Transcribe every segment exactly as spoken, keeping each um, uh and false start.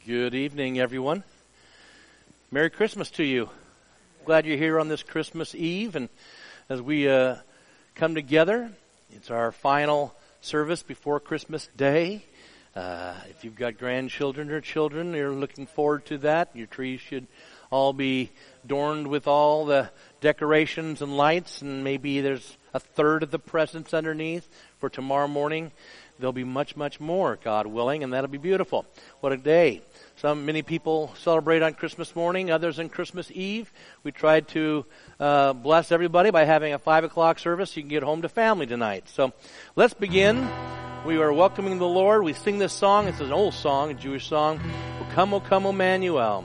Good evening, everyone. Merry Christmas to you. Glad you're here on this Christmas Eve, and as we uh, come together, it's our final service before Christmas Day. Uh, if you've got grandchildren or children, you're looking forward to that. Your trees should all be adorned with all the decorations and lights, and maybe there's a third of the presents underneath for tomorrow morning. There'll be much, much more, God willing, and that'll be beautiful. What a day. Some, many people celebrate on Christmas morning, others on Christmas Eve. We tried to uh, bless everybody by having a five o'clock service so you can get home to family tonight. So let's begin. We are welcoming the Lord. We sing this song. It's an old song, a Jewish song. O come, O come, Emmanuel.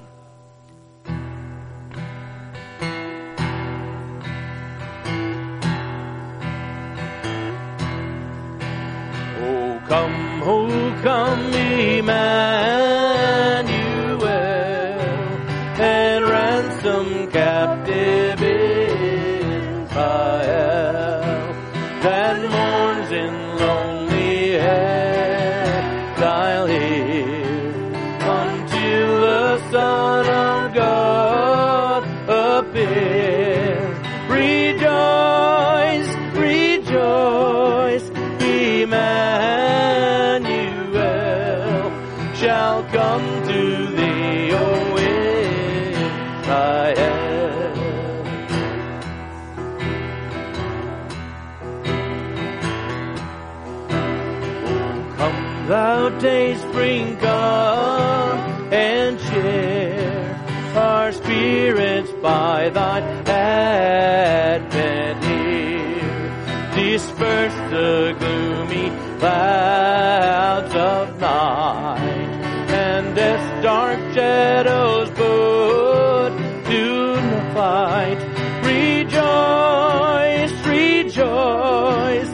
O come, O come, Emmanuel, and ransom captive Israel that mourns in lonely exile here until the Son of God appears. Rejoice, rejoice, Emmanuel shall come to thee, O Israel. O come thou day spring, come and share our spirits by thy advent here. Disperse the gloomy clouds of night, and as dark shadows put to flight. Rejoice, rejoice,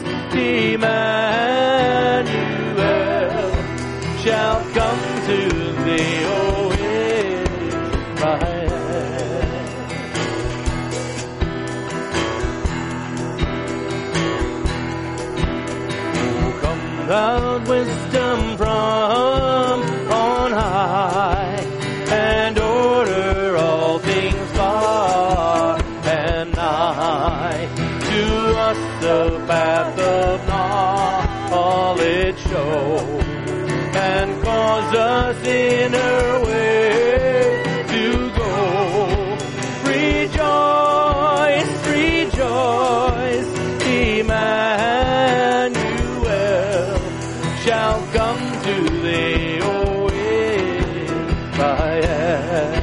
Emmanuel shall come to thee, O Israel. Thou wisdom from on high, and order all things far and nigh. To us the path of knowledge show, and cause us in her way to go. Rejoice, rejoice, Emmanuel shall come to thee, O Israel.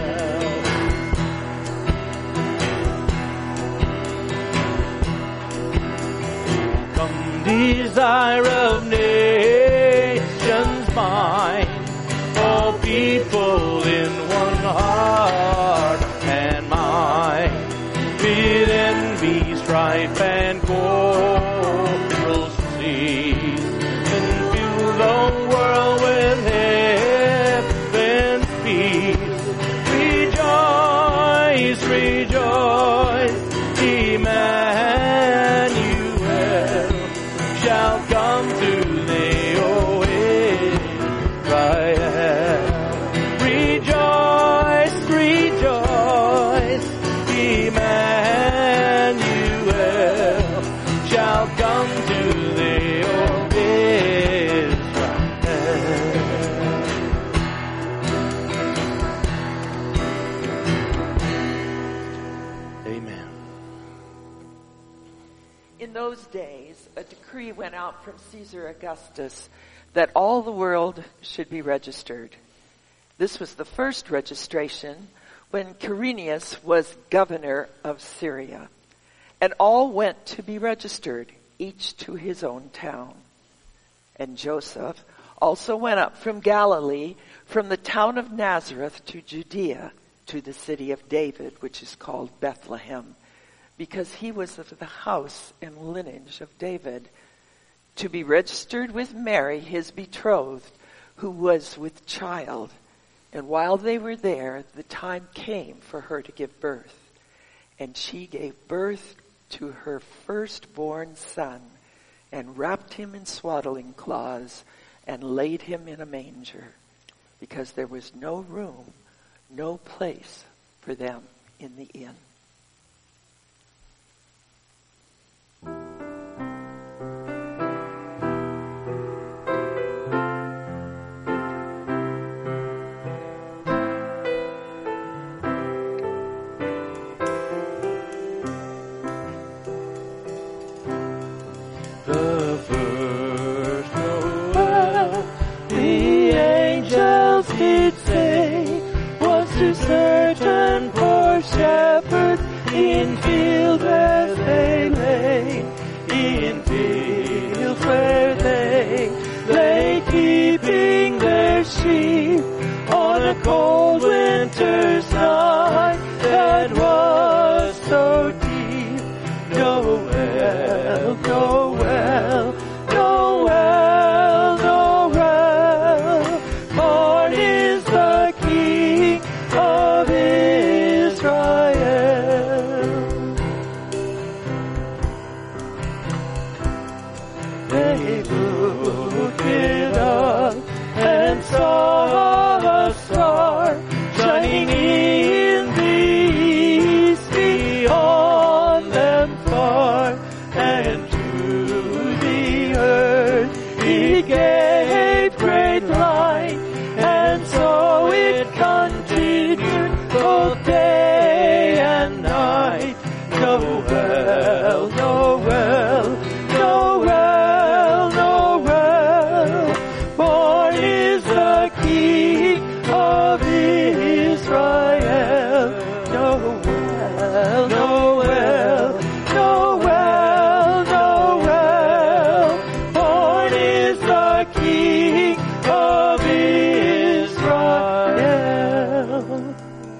Come, desire of nations mine, all people in one heart and mind, with envy, strife, and quarrels cease, the world with heaven's peace. Rejoice, rejoice, Emmanuel shall come to thee, O Israel. Rejoice, rejoice, Emmanuel shall come to thee, O Israel. Amen. In those days, a decree went out from Caesar Augustus that all the world should be registered. This was the first registration when Quirinius was governor of Syria. And all went to be registered, each to his own town. And Joseph also went up from Galilee, from the town of Nazareth to Judea, to the city of David, which is called Bethlehem, because he was of the house and lineage of David, to be registered with Mary, his betrothed, who was with child. And while they were there, the time came for her to give birth. And she gave birth to her firstborn son, and wrapped him in swaddling cloths, and laid him in a manger, because there was no room, no place for them in the inn. Certain poor shepherds in fields as they lay, in fields where they lay keeping their sheep on a cold winter's night that was so deep. Noel, Noel, Noel, Noel, born is the King of Israel. They looked it up and saw a star shining in the east beyond them far, and to the earth he gave great light, and so it continued both day and night. Noel, Noel, Noel, Noel, born is the King of Israel. Noel, Noel, Noel, Noel, born is the King of Israel.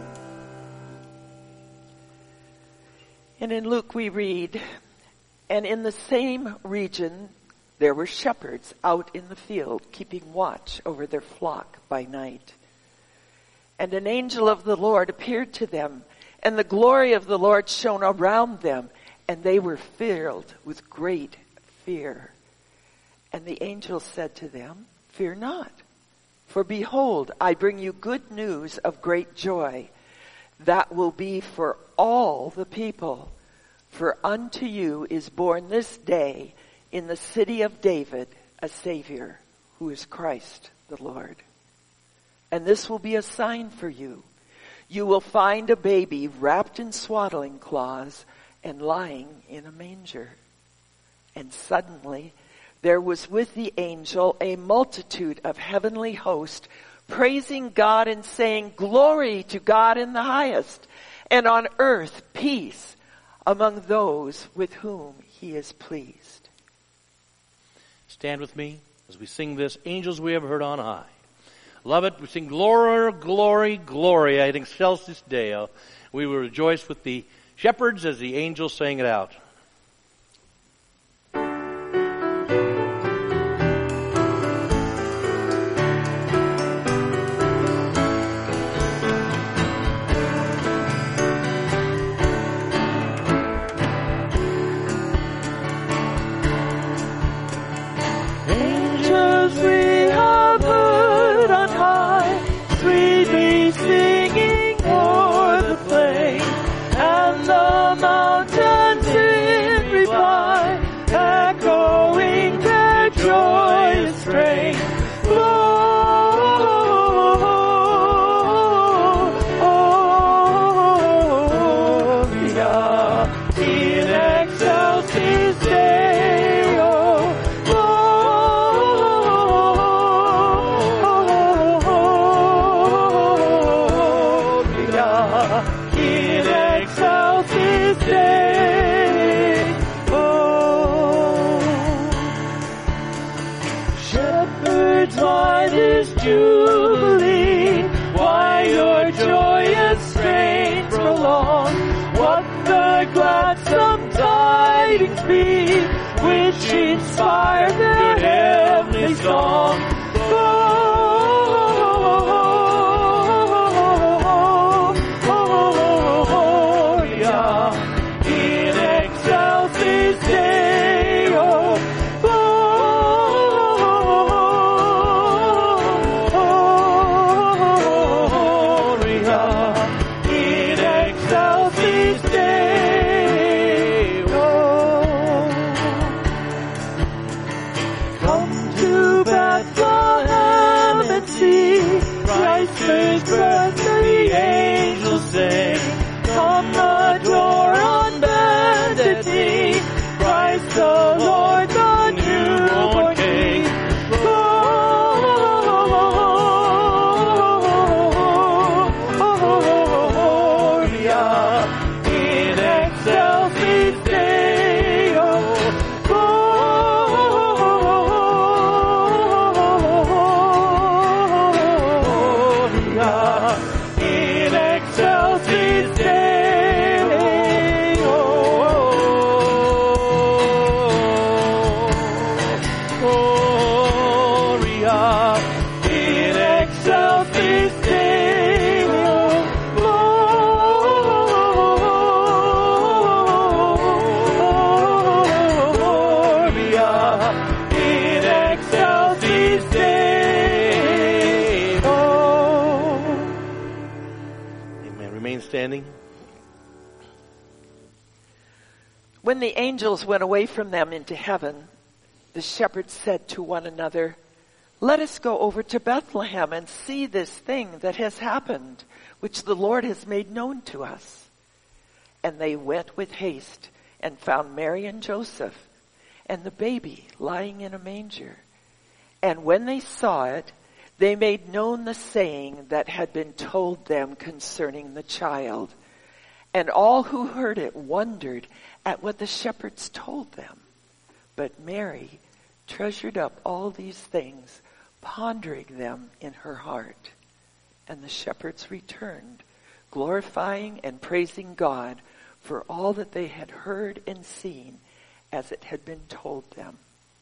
And in Luke we read, and in the same region there were shepherds out in the field, keeping watch over their flock by night. And an angel of the Lord appeared to them, and the glory of the Lord shone around them, and they were filled with great fear. And the angel said to them, "Fear not, for behold, I bring you good news of great joy, that will be for all the people. For unto you is born this day in the city of David a Savior, who is Christ the Lord. And this will be a sign for you. You will find a baby wrapped in swaddling cloths and lying in a manger." And suddenly there was with the angel a multitude of heavenly hosts, praising God and saying, "Glory to God in the highest, and on earth peace among those with whom he is pleased." Stand with me as we sing this, "Angels We Have Heard on High." Love it. We sing glory, glory, glory in excelsis Deo. We will rejoice with the shepherds as the angels sang it out. Which inspire their heavenly song. Oh, oh, oh, yeah. In excelsis Deo. Oh, in excelsis Deo. Gloria in excelsis Deo. Gloria in excelsis Deo. Amen. Remain standing. When the angels went away from them into heaven, the shepherds said to one another, "Let us go over to Bethlehem and see this thing that has happened, which the Lord has made known to us." And they went with haste and found Mary and Joseph and the baby lying in a manger. And when they saw it, they made known the saying that had been told them concerning the child. And all who heard it wondered at what the shepherds told them. But Mary treasured up all these things, pondering them in her heart. And the shepherds returned, glorifying and praising God for all that they had heard and seen as it had been told them.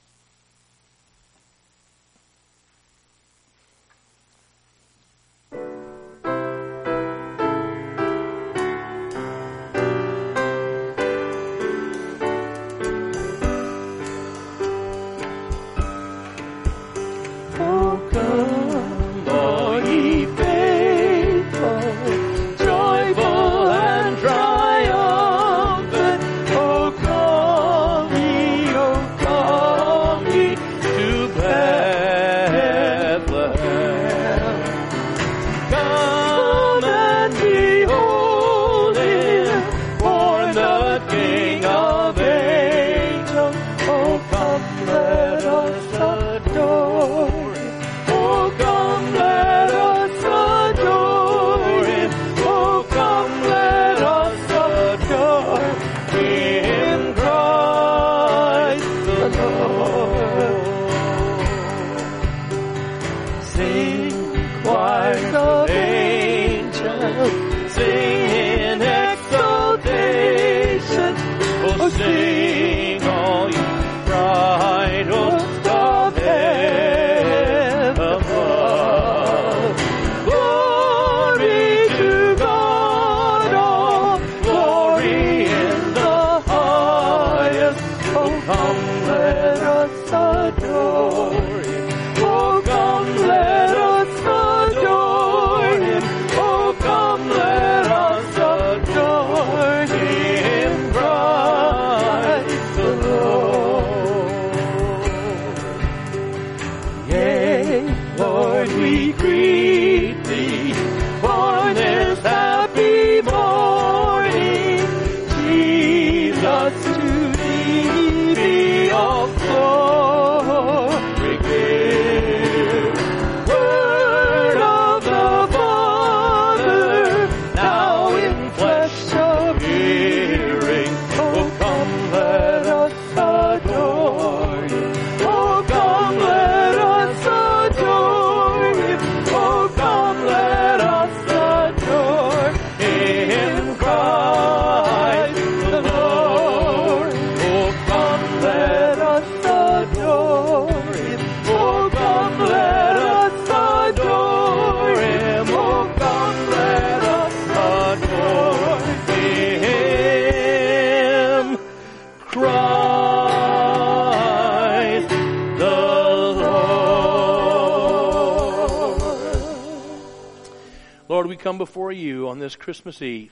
Come before you on this Christmas Eve,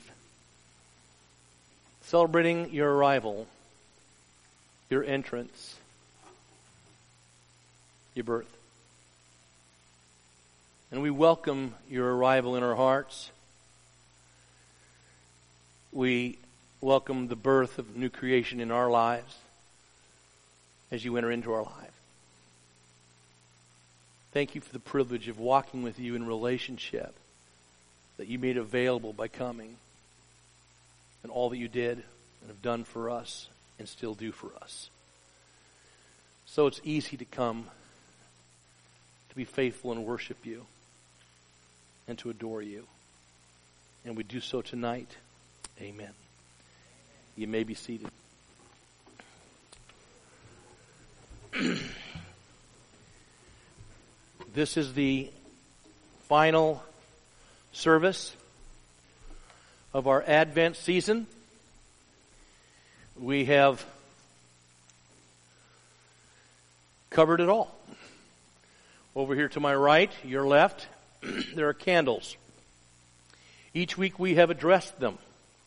celebrating your arrival, your entrance, your birth. And we welcome your arrival in our hearts. We welcome the birth of new creation in our lives as you enter into our life. Thank you for the privilege of walking with you in relationship that you made available by coming, and all that you did and have done for us and still do for us. So it's easy to come, to be faithful and worship you. and to adore you. And we do so tonight. Amen. You may be seated. This is the final service of our Advent season. We have covered it all. Over here to my right, your left, there are candles. Each week we have addressed them.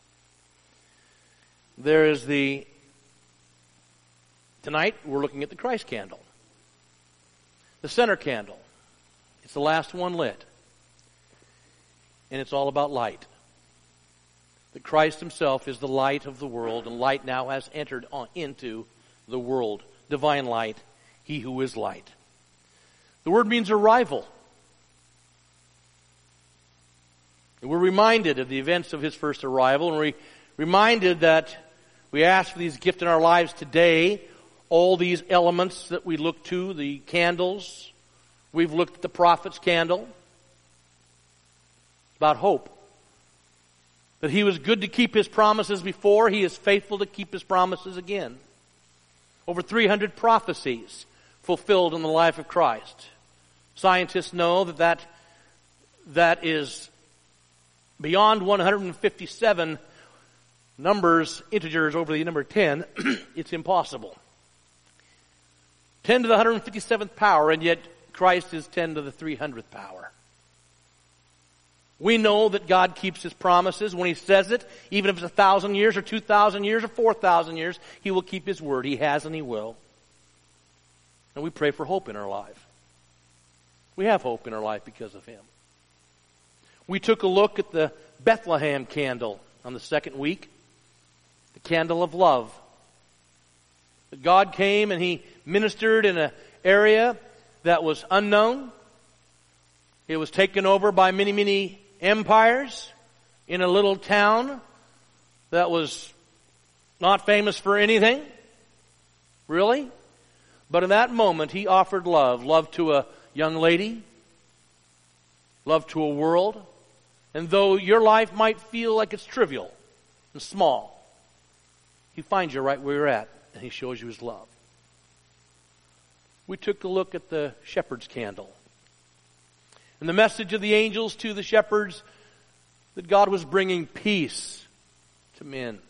There is the, tonight we're looking at the Christ candle. The center candle. It's the last one lit. And it's all about light. That Christ himself is the light of the world, and light now has entered on into the world. Divine light, he who is light. The word means arrival. And we're reminded of the events of his first arrival, and we're reminded that we ask for these gifts in our lives today. All these elements that we look to, the candles. We've looked at the prophet's candle. About hope. That he was good to keep his promises before. He is faithful to keep his promises again. Over three hundred prophecies fulfilled in the life of Christ. Scientists know that that, that is beyond one hundred fifty-seven numbers, integers over the number ten. It's impossible. ten to the one hundred fifty-seventh power, and yet Christ is ten to the three hundredth power. We know that God keeps his promises. When he says it, even if it's a thousand years or two thousand years or four thousand years, he will keep his word. He has and he will. And we pray for hope in our life. We have hope in our life because of him. We took a look at the Bethlehem candle on the second week. The candle of love. That God came and he ministered in an area that was unknown. It was taken over by many, many empires in a little town that was not famous for anything, really. But in that moment, he offered love. Love to a young lady. Love to a world. And though your life might feel like it's trivial and small, he finds you right where you're at, and he shows you his love. We took a look at the shepherd's candle. And the message of the angels to the shepherds that God was bringing peace to men.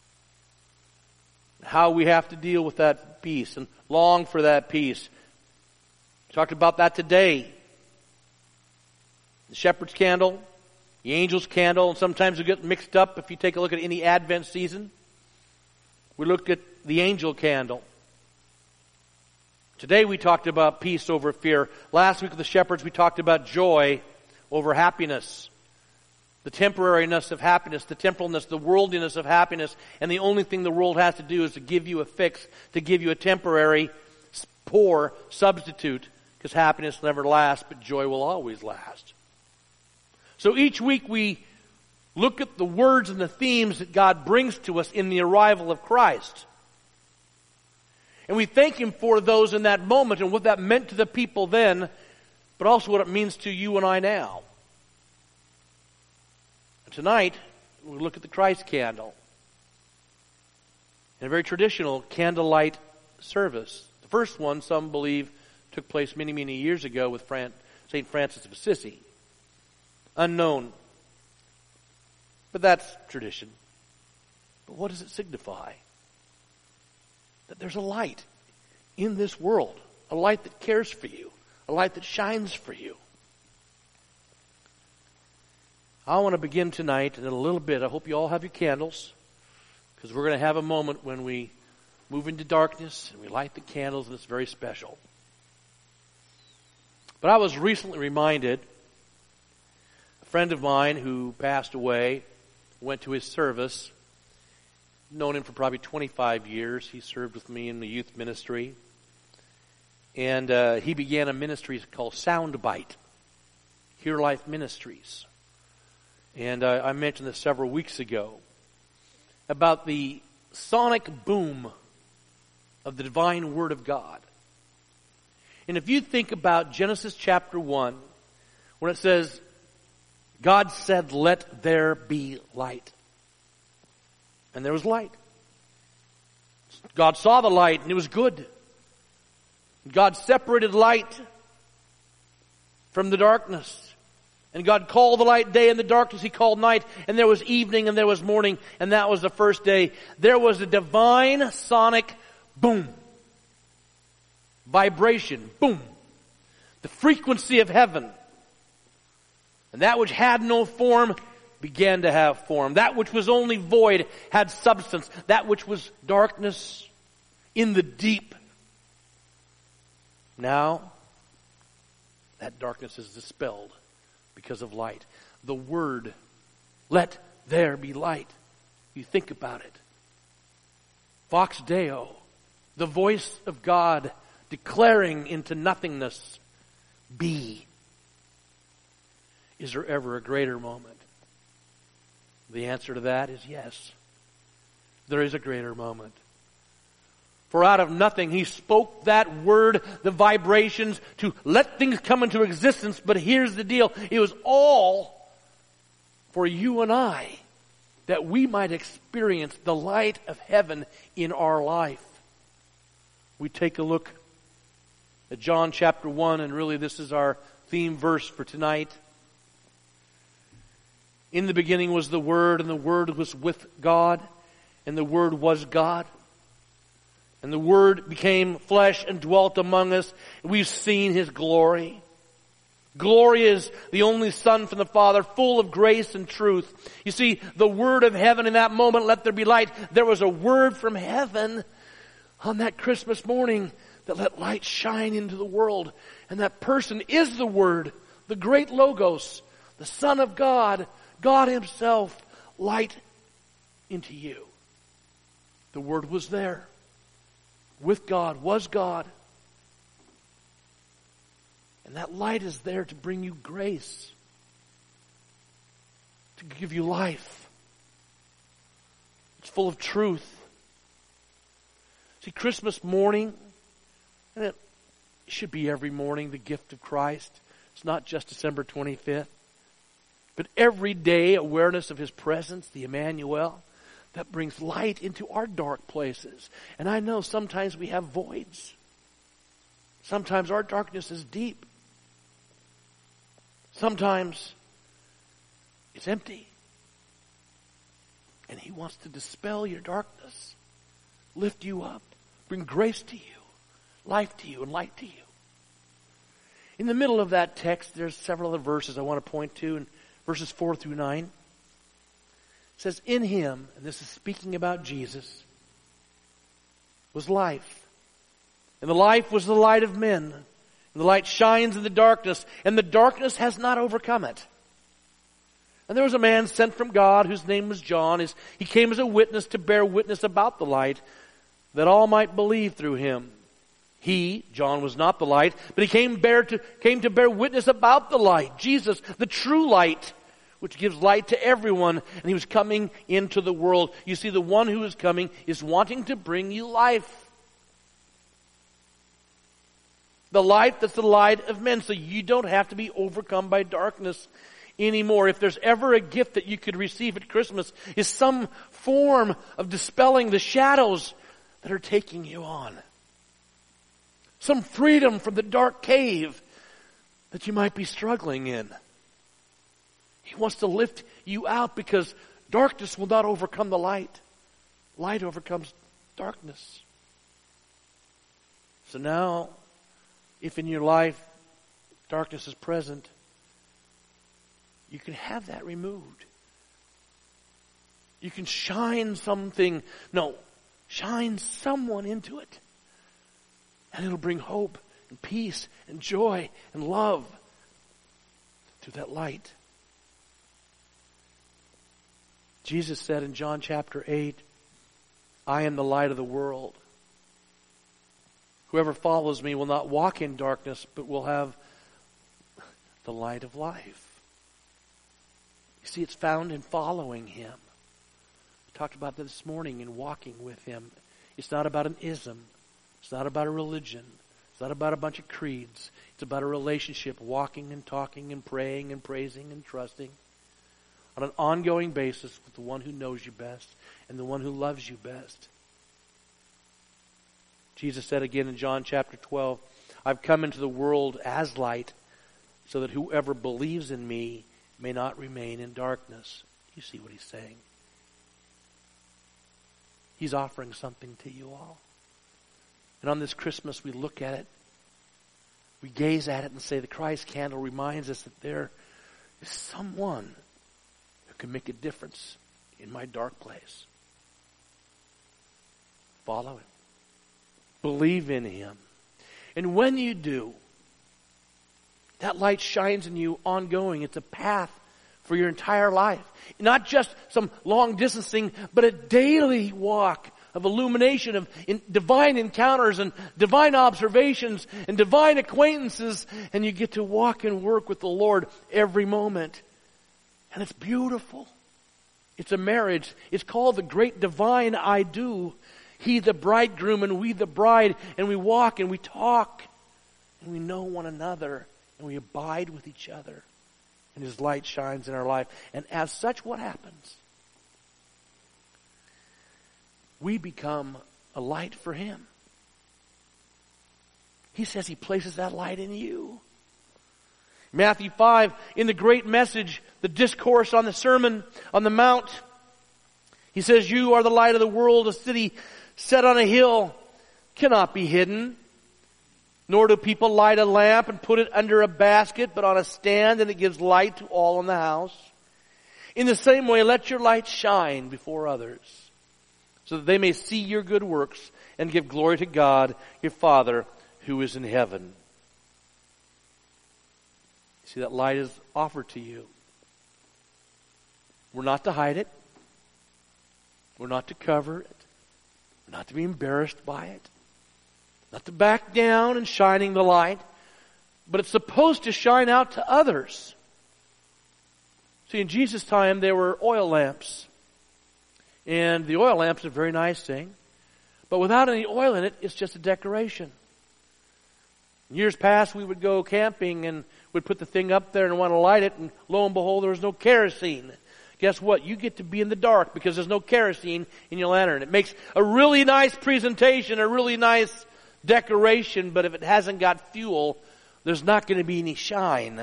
How we have to deal with that peace and long for that peace. We talked about that today. The shepherd's candle, the angel's candle, and sometimes we get mixed up if you take a look at any Advent season. We looked at the angel candle. Today we talked about peace over fear. Last week with the shepherds we talked about joy over happiness. The temporariness of happiness, the temporalness, the worldliness of happiness. And the only thing the world has to do is to give you a fix, to give you a temporary, poor substitute. Because happiness never lasts, but joy will always last. So each week we look at the words and the themes that God brings to us in the arrival of Christ. And we thank him for those in that moment and what that meant to the people then, but also what it means to you and I now. And tonight, we'll look at the Christ candle. In a very traditional candlelight service. The first one, some believe, took place many, many years ago with Saint Francis of Assisi. Unknown. But that's tradition. But what does it signify? That there's a light in this world. A light that cares for you. A light that shines for you. I want to begin tonight in a little bit. I hope you all have your candles. Because we're going to have a moment when we move into darkness and we light the candles, and it's very special. But I was recently reminded, a friend of mine who passed away, went to his service. Known him for probably twenty-five years. He served with me in the youth ministry. And uh, he began a ministry called Soundbite. Hear Life Ministries. And uh, I mentioned this several weeks ago. About the sonic boom of the divine Word of God. And if you think about Genesis chapter one, when it says, God said, "Let there be light." And there was light. God saw the light and it was good. God separated light from the darkness. And God called the light day and the darkness He called night. And there was evening and there was morning. And that was the first day. There was a divine sonic boom. Vibration. Boom. The frequency of heaven. And that which had no form began to have form. That which was only void had substance. That which was darkness in the deep. Now, that darkness is dispelled because of light. The word, "Let there be light." You think about it. Vox Deo, the voice of God declaring into nothingness, "Be." Is there ever a greater moment? The answer to that is yes. There is a greater moment. For out of nothing He spoke that word, the vibrations, to let things come into existence. But here's the deal. It was all for you and I, that we might experience the light of heaven in our life. We take a look at John chapter one, and really this is our theme verse for tonight. In the beginning was the Word, and the Word was with God, and the Word was God. And the Word became flesh and dwelt among us. We've seen His glory. Glory is the only Son from the Father, full of grace and truth. You see, the Word of heaven in that moment, "Let there be light." There was a word from heaven on that Christmas morning that let light shine into the world. And that person is the Word, the great Logos, the Son of God, God Himself, light into you. The Word was there. With God, was God. And that light is there to bring you grace. To give you life. It's full of truth. See, Christmas morning, and it should be every morning, the gift of Christ. It's not just December twenty-fifth. But every day awareness of His presence, the Emmanuel, that brings light into our dark places. And I know sometimes we have voids. Sometimes our darkness is deep. Sometimes it's empty. And He wants to dispel your darkness, lift you up, bring grace to you, life to you, and light to you. In the middle of that text, there's several other verses I want to point to, in verses four through nine. It says, "In Him," and this is speaking about Jesus, "was life. And the life was the light of men. And the light shines in the darkness, and the darkness has not overcome it. And there was a man sent from God whose name was John. He came as a witness to bear witness about the light, that all might believe through him. He," John, "was not the light, but he came, bear to, came to bear witness about the light." Jesus, the true light, which gives light to everyone, and He was coming into the world. You see, the one who is coming is wanting to bring you life. The light that's the light of men, so you don't have to be overcome by darkness anymore. If there's ever a gift that you could receive at Christmas, is some form of dispelling the shadows that are taking you on. Some freedom from the dark cave that you might be struggling in. He wants to lift you out because darkness will not overcome the light. Light overcomes darkness. So now, if in your life darkness is present, you can have that removed. You can shine something, no, shine someone into it. And it'll bring hope and peace and joy and love through that light. Jesus said in John chapter eight, "I am the light of the world. Whoever follows me will not walk in darkness, but will have the light of life." You see, it's found in following Him. We talked about that this morning, in walking with Him. It's not about an ism. It's not about a religion. It's not about a bunch of creeds. It's about a relationship, walking and talking and praying and praising and trusting. on an ongoing basis with the one who knows you best and the one who loves you best. Jesus said again in John chapter twelve, I've come into the world as light so that whoever believes in me may not remain in darkness. You see what he's saying? He's offering something to you all. And on this Christmas, we look at it, we gaze at it and say the Christ candle reminds us that there is someone who can make a difference in my dark place. Follow him. Believe in him. And when you do, that light shines in you ongoing. It's a path for your entire life. Not just some long distancing, but a daily walk of illumination, of in divine encounters and divine observations and divine acquaintances. And you get to walk and work with the Lord every moment. And it's beautiful. It's a marriage. It's called the great divine I do. He the bridegroom and we the bride. And we walk and we talk. And we know one another. And we abide with each other. And his light shines in our life. And as such, what happens? We become a light for him. He says he places that light in you. Matthew five, in the great message, the discourse on the Sermon on the Mount, he says, you are the light of the world. A city set on a hill cannot be hidden. Nor do people light a lamp and put it under a basket, but on a stand, and it gives light to all in the house. In the same way, let your light shine before others, so that they may see your good works and give glory to God, your Father, who is in heaven. See, that light is offered to you. We're not to hide it. We're not to cover it. We're not to be embarrassed by it. Not to back down in shining the light, but it's supposed to shine out to others. See, in Jesus' time, there were oil lamps. And the oil lamp's a very nice thing. But without any oil in it, it's just a decoration. In years past, we would go camping and would put the thing up there and want to light it, and lo and behold, there was no kerosene. Guess what? You get to be in the dark because there's no kerosene in your lantern. It makes a really nice presentation, a really nice decoration, but if it hasn't got fuel, there's not going to be any shine.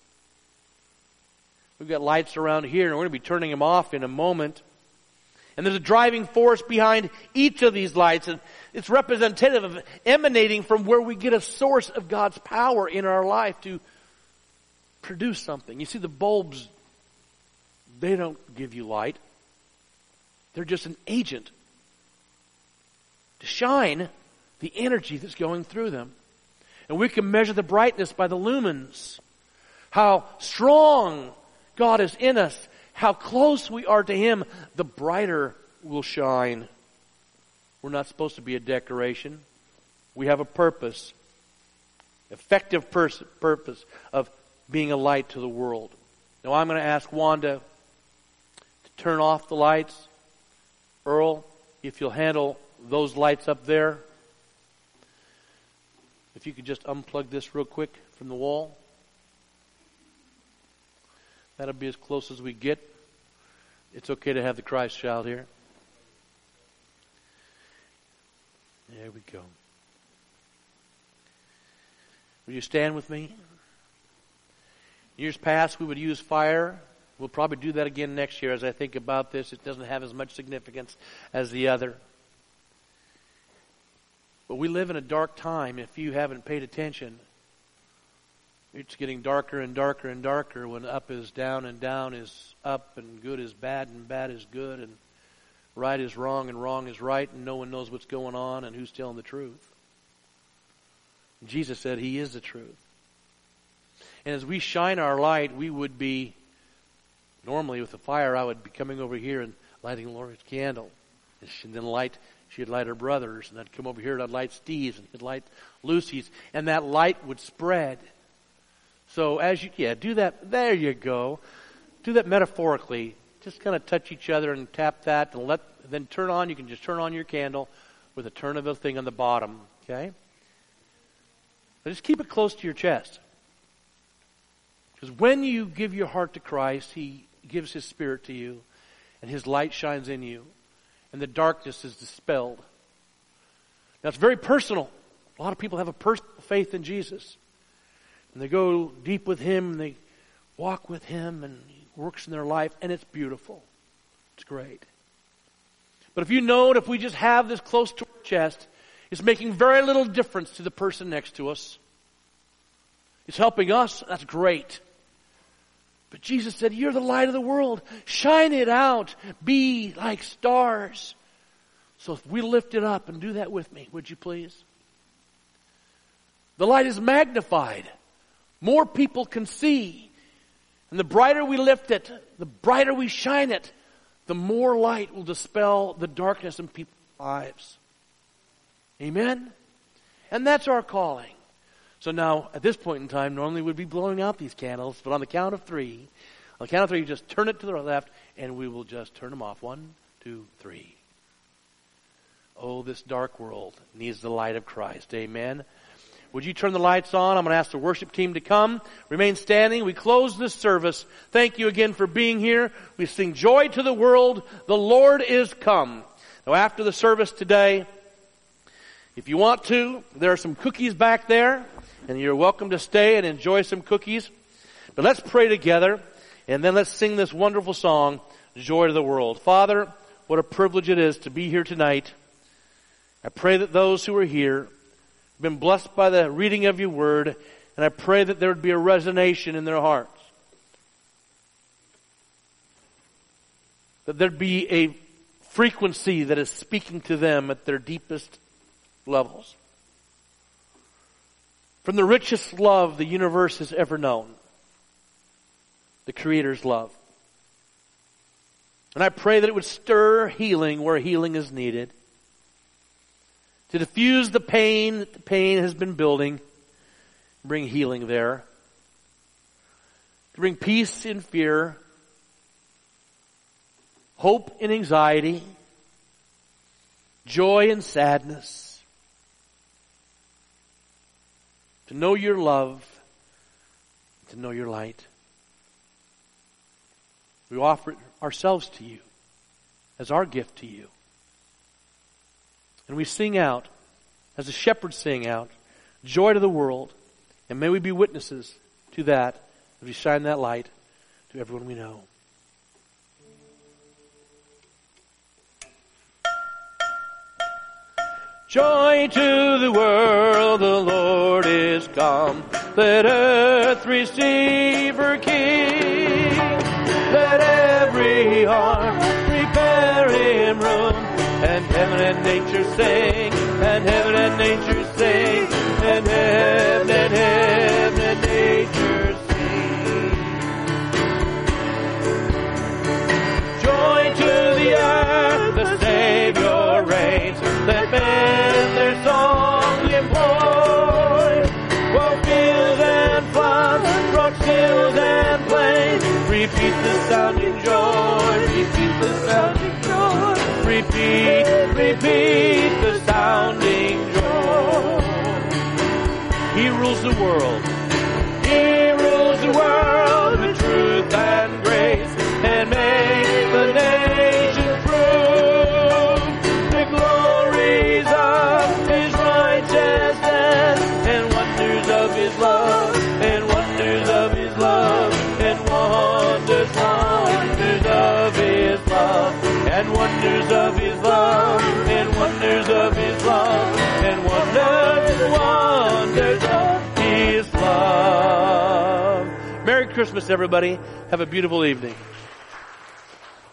We've got lights around here, and we're going to be turning them off in a moment. And there's a driving force behind each of these lights, and it's representative of emanating from where we get a source of God's power in our life to produce something. You see, the bulbs, they don't give you light. They're just an agent to shine the energy that's going through them. And we can measure the brightness by the lumens. How strong God is in us. How close we are to him, the brighter we'll shine. We're not supposed to be a decoration. We have a purpose. Effective pers- purpose of being a light to the world. Now I'm going to ask Wanda to turn off the lights. Earl, if you'll handle those lights up there. If you could just unplug this real quick from the wall. That'll be as close as we get. It's okay to have the Christ child here. There we go. Will you stand with me? Years past, we would use fire. We'll probably do that again next year as I think about this. It doesn't have as much significance as the other. But we live in a dark time if you haven't paid attention. It's getting darker and darker and darker when up is down and down is up and good is bad and bad is good and right is wrong and wrong is right and no one knows what's going on and who's telling the truth. Jesus said he is the truth. And as we shine our light, we would be, normally with the fire, I would be coming over here and lighting Lori's candle. And then light, she'd light her brothers, and I'd come over here and I'd light Steve's and he'd light Lucy's. And that light would spread. So as you, yeah, do that, there you go. Do that metaphorically. Just kind of touch each other and tap that and let, then turn on, you can just turn on your candle with a turn of the thing on the bottom, okay? But just keep it close to your chest. Because when you give your heart to Christ, he gives His Spirit to you, and His light shines in you, and the darkness is dispelled. Now, it's very personal. A lot of people have a personal faith in Jesus. And they go deep with Him, and they walk with Him, and He works in their life, and it's beautiful. It's great. But if you know that if we just have this close to our chest, it's making very little difference to the person next to us. It's helping us, that's great. But Jesus said, you're the light of the world. Shine it out. Be like stars. So if we lift it up and do that with me, would you please? The light is magnified. More people can see. And the brighter we lift it, the brighter we shine it, the more light will dispel the darkness in people's lives. Amen? And that's our calling. So now, at this point in time, normally we'd be blowing out these candles, but on the count of three, on the count of three, you just turn it to the left, and we will just turn them off. One, two, three. Oh, this dark world needs the light of Christ. Amen. Would you turn the lights on? I'm going to ask the worship team to come. Remain standing. We close this service. Thank you again for being here. We sing joy to the world. The Lord is come. Now, after the service today, if you want to, there are some cookies back there, and you're welcome to stay and enjoy some cookies. But let's pray together, and then let's sing this wonderful song, Joy to the World. Father, what a privilege it is to be here tonight. I pray that those who are here have been blessed by the reading of your word, and I pray that there would be a resonation in their hearts. That there'd be a frequency that is speaking to them at their deepest levels. From the richest love the universe has ever known, the Creator's love. And I pray that it would stir healing where healing is needed. To diffuse the pain that the pain has been building, bring healing there. To bring peace in fear, hope in anxiety, joy in sadness. To know your love, to know your light. We offer ourselves to you as our gift to you. And we sing out, as the shepherds sing out, joy to the world. And may we be witnesses to that as we shine that light to everyone we know. Joy to the world, the Lord is come. Let earth receive her King. Let every heart prepare him room. And heaven and nature sing, and heaven and nature sing, and heaven and heaven and nature sing. Joy to the earth, the Savior reigns. Let men their songs employ. While fields and floods, rocks, hills and plains, repeat the sounding joy, repeat the sounding joy. Repeat, repeat the sounding joy. He rules the world. He rules the world with truth and grace, and makes the nations prove the glories of His righteousness, and wonders of His love, and wonders of His love, and wonders, wonders of His love. And wonders of His love, and wonders of His love, and wonders, wonders of His love. Merry Christmas, everybody. Have a beautiful evening.